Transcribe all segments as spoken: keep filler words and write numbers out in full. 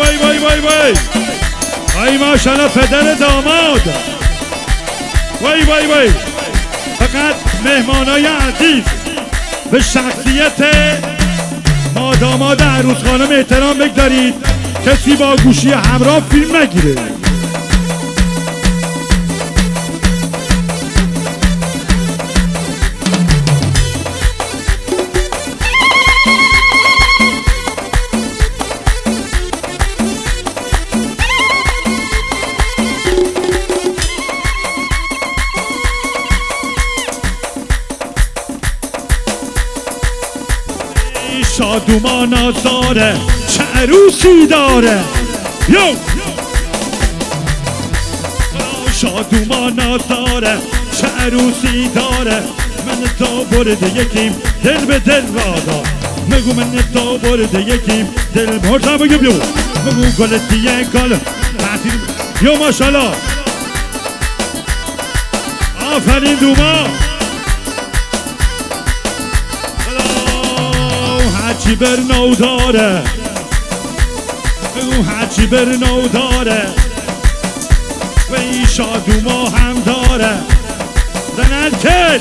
وای وای وای وای وای ماشاءالله پدر داماد وای وای وای فقط مهمانای عزیز به شخصیت ما داماد عروس خانم احترام بگذارید، کسی با گوشی همراه فیلم نگیره. شادومان آزاره چه عروسی داره یو شادومان آزاره چه عروسی داره من تو برده یکیم دل به دل رادا مگو من تو برده یکیم دل مرتا بگو بیو مگو گلتیه گل یو ماشالله آفرین دوما هرچی بر نو داره بگو هرچی بر نو داره و این شادوما هم داره زنن کل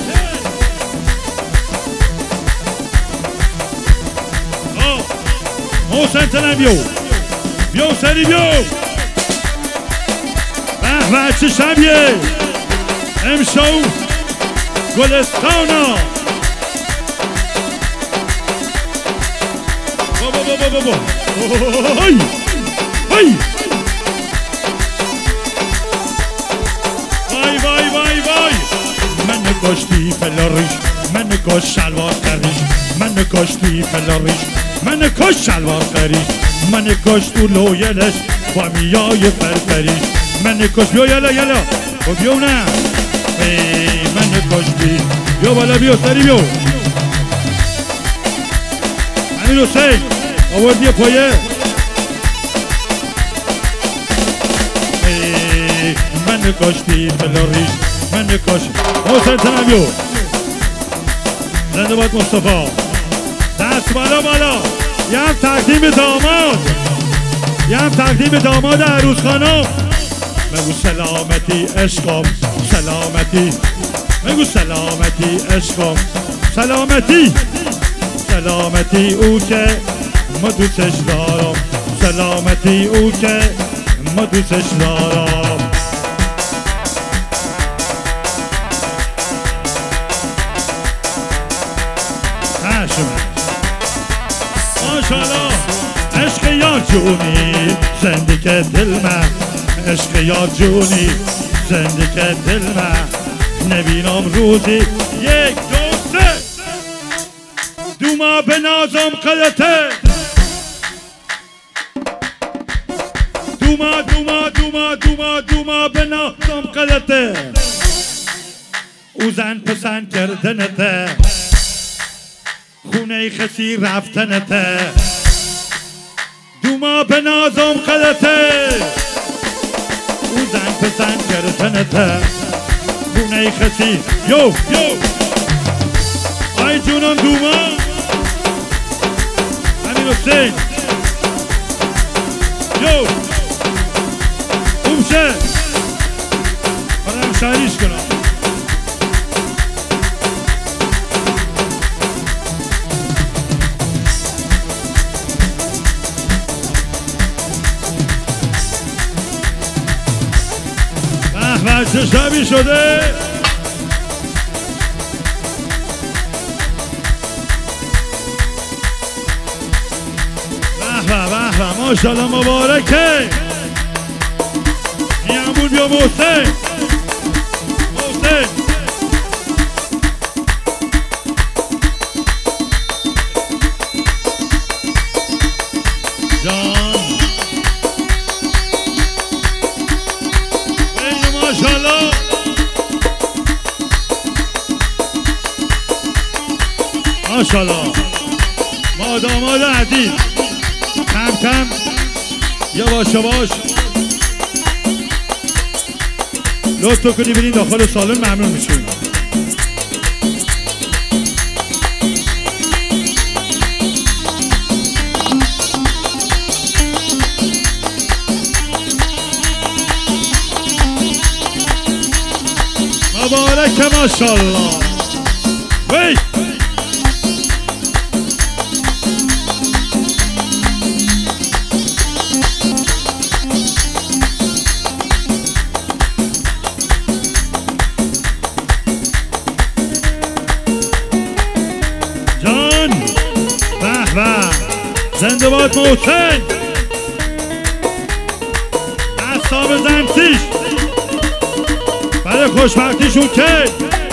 حسین تنم بیو بیو سری بیو به به چه شبیه امشو گلستانا بابا بابا بابا های های وای وای وای وای من کشتی فلاریش من کش شلوار کریش من کشتی فلاریش من کش شلوار کریش من کش تو لویلش با میای فرفریش من کش بیا یلا یلا خب بیو نه من کشتی بیا بالا بیو سری بیو امیر حسین آوردی پایه من کشتی فلاریش من کشتی حسین تنمیو زنده باد مصطفی دست بالا بالا یه هم تقدیم داماد یه هم تقدیم داماد عروس خانم بگو سلامتی عشقم سلامتی بگو سلامتی عشقم سلامتی سلامتی او که ما دوستش دارم سلامتی او که ما دوستش دارم ماشالله عشق یار جونی زندگی دل من عشق یار جونی زندگی دل من نبینم روزی یک دو سه دوما به نازم قلته دوما دوما دوما دوما دوما به نازم قلته او زن پسند کردنته خونه خسی رفتنته دوما به نازم قلته او زن پسند کردنته خونه خسی یو یو آی جونم دوما امیر حسین یو خوب شه برم شهریش کنم به چه شبی شده به به به به ماشالله مبارکه این همون بیا محسن محسن جان بین ماشالله ماشالله ما داماد عزیز کم کم یواش یواش لطف کنی برین داخل سالن ممنون میشیم. علیک ماشاءالله. وی جان به به زنده باد محسن دستا بزن سیش برای خوشبختیشون که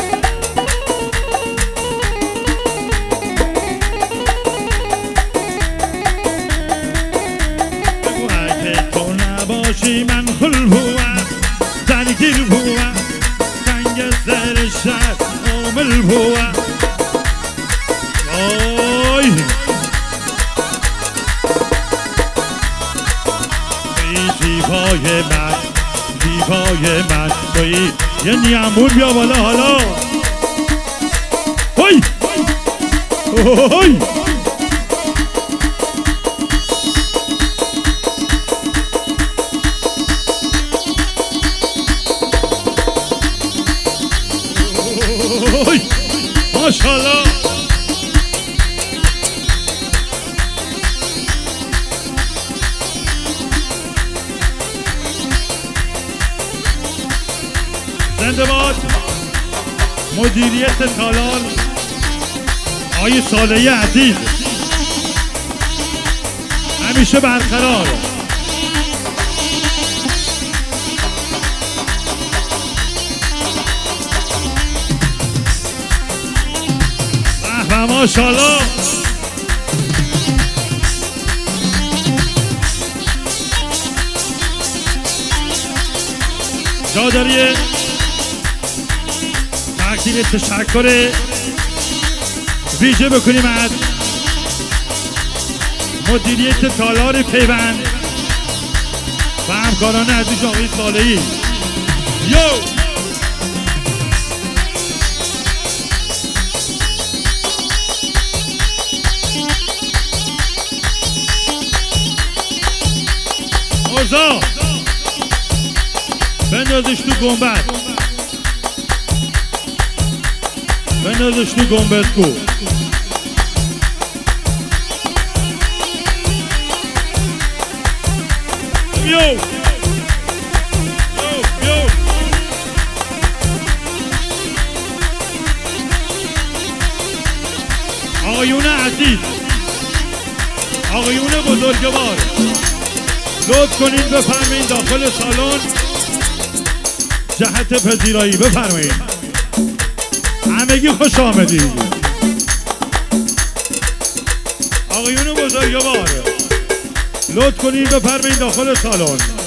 بگو اگه تو نباشی من خل بوم درگیر بوم سنگ زر شهر عامل بوم وای ای زیبای من زیبای من توی یه نیامون بیا بالا حالا هی هی ماشاءالله زنده باد مدیریت تالار آقای صالحی عزیز همیشه برقرار. به به ماشاءالله جا داریه تقدیم تشکر ویژه بکنیم از مدیریت تالار پیوند و همکاران عزیز آقای صالحی. یو اوزا بندازش تو گنبد بندازش تو گنبدکو یو یو یو آقایون عزیز آقایون بزرگوار لطف کنین بفرمایین داخل سالن جهت پذیرایی بفرمایین. همگی خوش آمدید. آقایون بزرگوار لطف کنین بفرمایین داخل سالن.